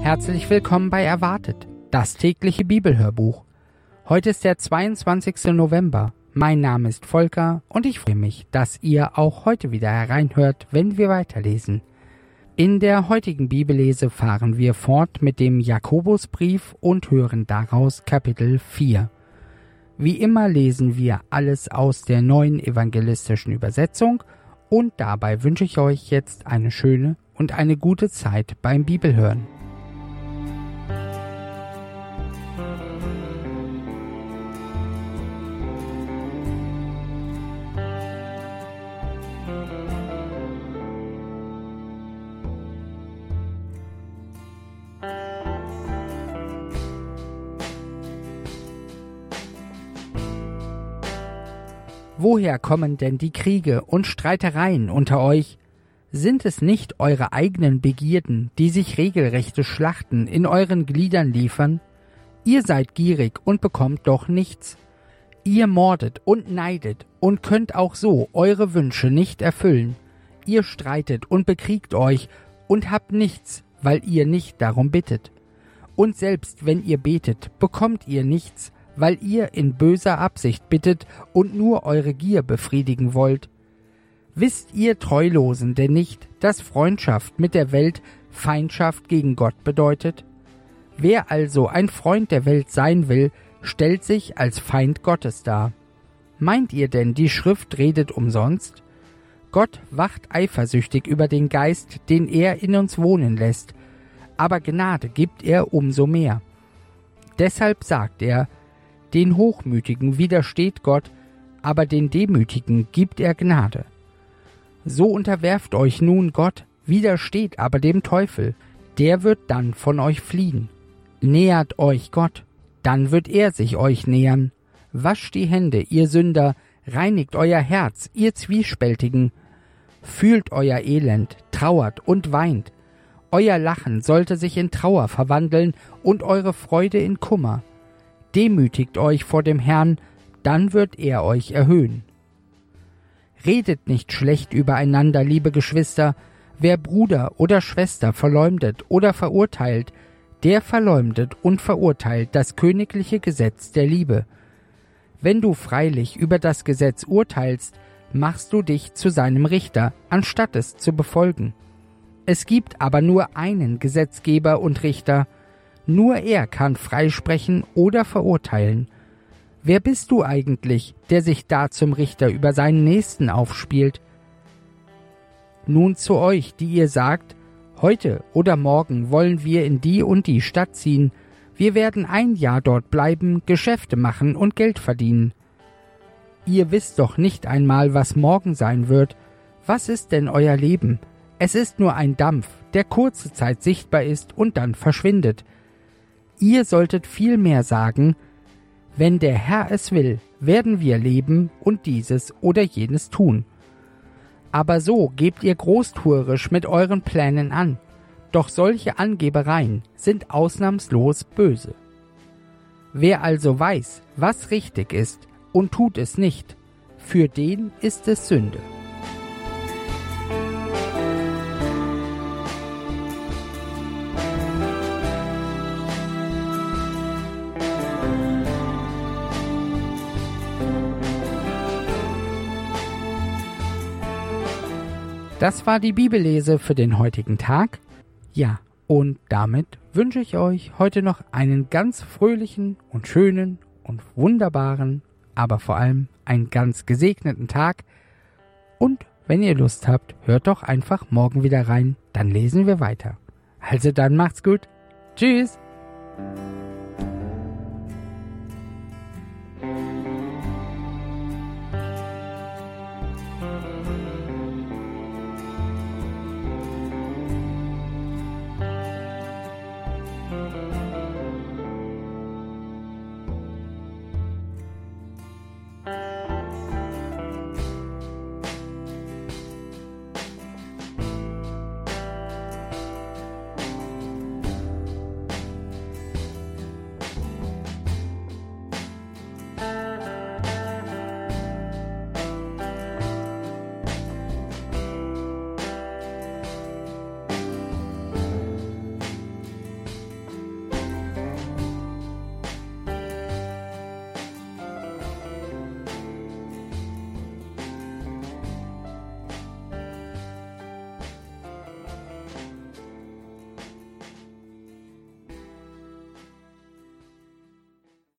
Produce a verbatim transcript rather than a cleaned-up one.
Herzlich willkommen bei Erwartet, das tägliche Bibelhörbuch. Heute ist der zweiundzwanzigster November. Mein Name ist Volker und ich freue mich, dass ihr auch heute wieder hereinhört, wenn wir weiterlesen. In der heutigen Bibellese fahren wir fort mit dem Jakobusbrief und hören daraus Kapitel vier. Wie immer lesen wir alles aus der neuen evangelistischen Übersetzung und dabei wünsche ich euch jetzt eine schöne und eine gute Zeit beim Bibelhören. Woher kommen denn die Kriege und Streitereien unter euch? Sind es nicht eure eigenen Begierden, die sich regelrechte Schlachten in euren Gliedern liefern? Ihr seid gierig und bekommt doch nichts. Ihr mordet und neidet und könnt auch so eure Wünsche nicht erfüllen. Ihr streitet und bekriegt euch und habt nichts, weil ihr nicht darum bittet. Und selbst wenn ihr betet, bekommt ihr nichts, weil ihr in böser Absicht bittet und nur eure Gier befriedigen wollt. Wisst ihr Treulosen denn nicht, dass Freundschaft mit der Welt Feindschaft gegen Gott bedeutet? Wer also ein Freund der Welt sein will, stellt sich als Feind Gottes dar. Meint ihr denn, die Schrift redet umsonst? Gott wacht eifersüchtig über den Geist, den er in uns wohnen lässt, aber Gnade gibt er umso mehr. Deshalb sagt er, den Hochmütigen widersteht Gott, aber den Demütigen gibt er Gnade. So unterwerft euch nun Gott, widersteht aber dem Teufel, der wird dann von euch fliehen. Nähert euch Gott, dann wird er sich euch nähern. Wascht die Hände, ihr Sünder, reinigt euer Herz, ihr Zwiespältigen. Fühlt euer Elend, trauert und weint. Euer Lachen sollte sich in Trauer verwandeln und eure Freude in Kummer. Demütigt euch vor dem Herrn, dann wird er euch erhöhen. Redet nicht schlecht übereinander, liebe Geschwister. Wer Bruder oder Schwester verleumdet oder verurteilt, der verleumdet und verurteilt das königliche Gesetz der Liebe. Wenn du freilich über das Gesetz urteilst, machst du dich zu seinem Richter, anstatt es zu befolgen. Es gibt aber nur einen Gesetzgeber und Richter, nur er kann freisprechen oder verurteilen. Wer bist du eigentlich, der sich da zum Richter über seinen Nächsten aufspielt? Nun zu euch, die ihr sagt, heute oder morgen wollen wir in die und die Stadt ziehen, wir werden ein Jahr dort bleiben, Geschäfte machen und Geld verdienen. Ihr wisst doch nicht einmal, was morgen sein wird. Was ist denn euer Leben? Es ist nur ein Dampf, der kurze Zeit sichtbar ist und dann verschwindet. Ihr solltet vielmehr sagen, wenn der Herr es will, werden wir leben und dieses oder jenes tun. Aber so gebt ihr großtuerisch mit euren Plänen an, doch solche Angebereien sind ausnahmslos böse. Wer also weiß, was richtig ist und tut es nicht, für den ist es Sünde. Das war die Bibellese für den heutigen Tag. Ja, und damit wünsche ich euch heute noch einen ganz fröhlichen und schönen und wunderbaren, aber vor allem einen ganz gesegneten Tag. Und wenn ihr Lust habt, hört doch einfach morgen wieder rein, dann lesen wir weiter. Also dann macht's gut. Tschüss!